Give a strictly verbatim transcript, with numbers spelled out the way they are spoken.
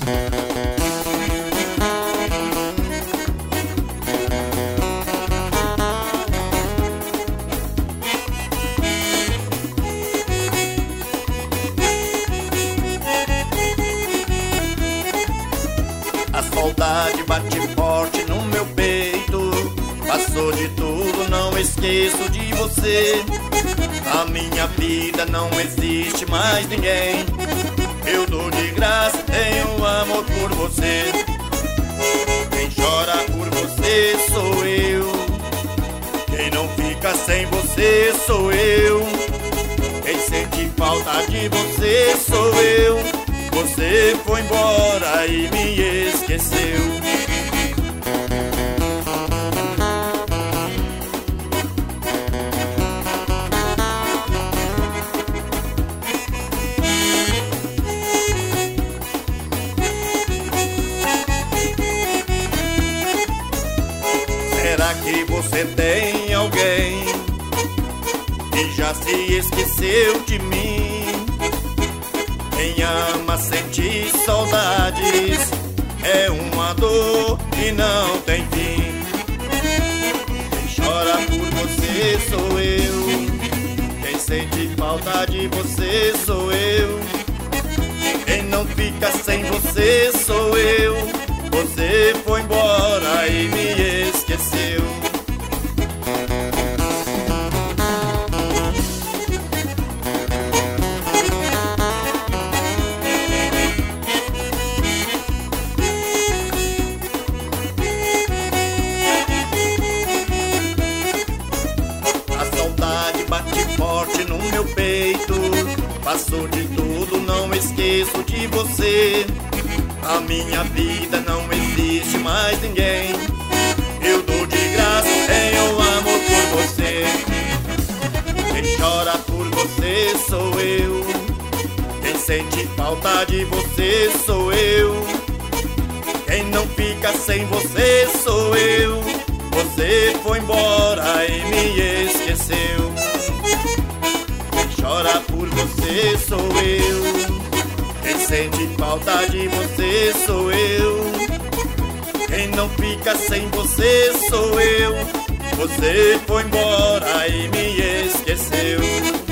A saudade bate forte no meu peito. Passou de tudo, não esqueço de você. Na minha vida não existe mais ninguém. Eu dou de graça, tenho amor por você. Quem chora por você sou eu. Quem não fica sem você sou eu. Quem sente falta de você sou eu. Você foi embora e me esqueceu. Será que você tem alguém que já se esqueceu de mim? Quem ama sente saudades, é uma dor que não tem fim. Quem chora por você sou eu. Quem sente falta de você sou eu. Quem não fica sem você sou eu. Você foi embora e me esqueceu. A saudade bate forte no meu peito. Passou de tudo, não esqueço de você. Na minha vida não existe mais ninguém. Eu dou de graça, tenho amor por você. Quem chora por você sou eu. Quem sente falta de você sou eu. Quem não fica sem você sou eu. Você foi embora e me esqueceu. Quem chora por você sou eu. Quem sente falta de você sou eu. Quem não fica sem você sou eu. Você foi embora e me esqueceu.